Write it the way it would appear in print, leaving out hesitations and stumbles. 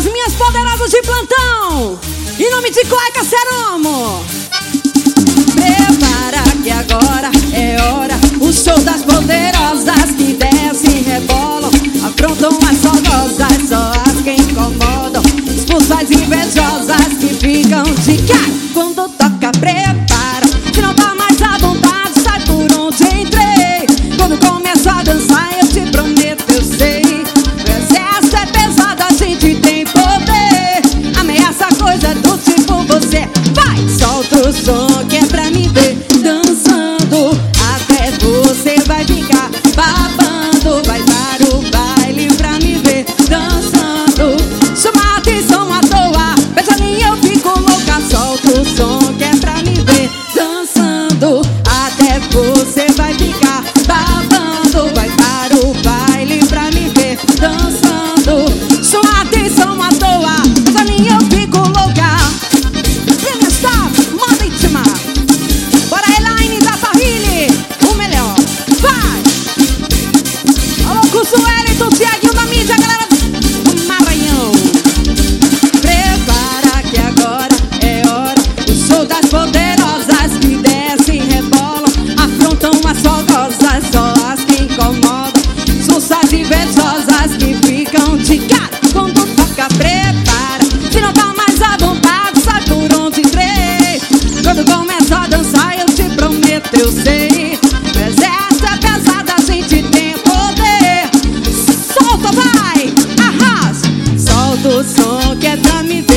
das minhas poderosas de plantão, em nome de Claica Ceromo. Prepara que agora é hora, o show das poderosas que descem e rebolam, afrontam as fogosas, só as que incomodam, expulsam as invejosas que ficam de cara. Quando toca, prepara, se não tá mais à vontade, sai por onde entrei. Quando começo a dançar, eu te prometo, eu sei, o exército é pesado, a gente tem poder. Ameaça coisa do tipo você. Vai, solta o som que é pra me ver dançando, até você vai ficar babando. Vai dar o baile pra me ver dançando, chama a atenção à toa, pensa em mim, eu fico louca. Solta o som que é pra me ver dançando, até você vai ficar babando. Vai dar o baile pra me ver dançando, chama a atenção à toa, pensa em mim, eu fico louca. Vem estar, manda intimar. Bora, Elaine da Parrilhe, o melhor. Vai! Alô, curso Wellington, Tiaguinho da mídia, galera do Maranhão. Prepara que agora é hora, o show das poderosas que descem e rebolam, afrontam as fogosas, só as que incomodam, são as invejosas que ficam de cara. Quando toca, prepara, se não tá mais à vontade, sai por onde entrei. Quando começa a dançar, eu te prometo, eu sei, o exército é pesado, a gente tem poder. Solta, vai, arrasa, solta o som que é pra me ver